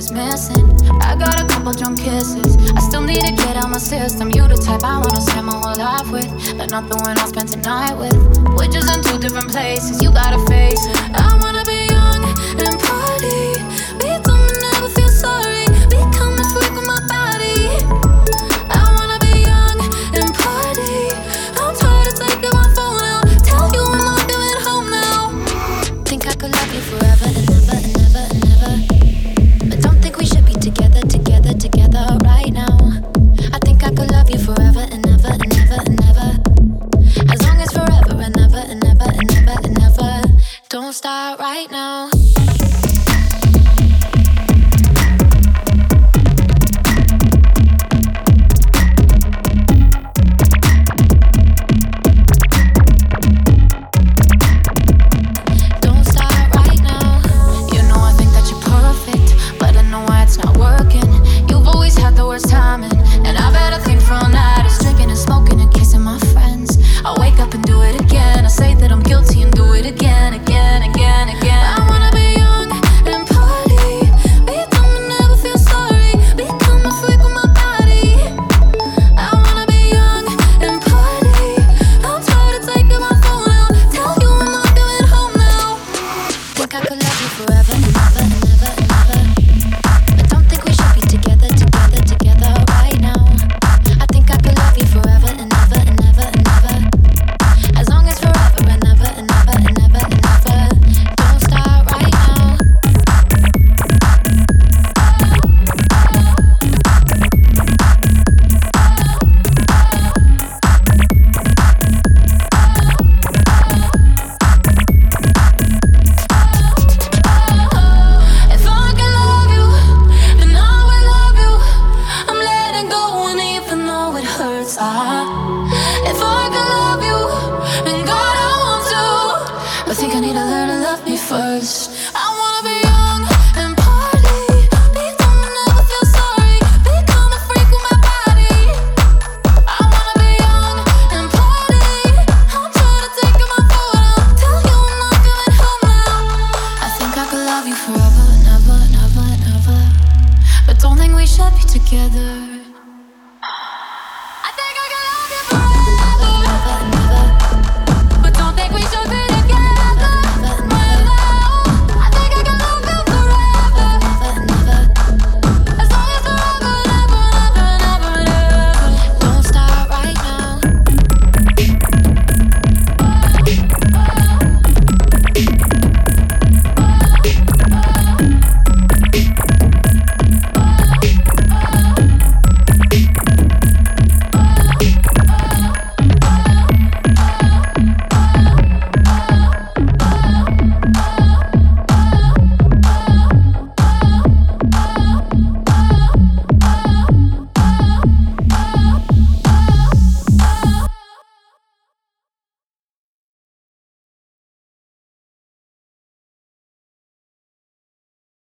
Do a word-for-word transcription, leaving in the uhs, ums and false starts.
is missing. I got a couple drunk kisses. I still need to get out my system. You the type I wanna spend my whole life with, but not the one I'll spend tonight with. We're just in two different places, you gotta face it. I wanna be young and party. Be dumb and never feel sorry. Become a freak with my body. I wanna be young and party. I'm tired of taking my phone out. Tell you I'm not going home now. Think I could love you forever and never and never and never, but don't think we should be together, together, together right now. I think I could love you forever and never and never and never, as long as forever and never and never and never and never. Don't start right now. If I could love you, and God I want to, I think I need to learn to love me first.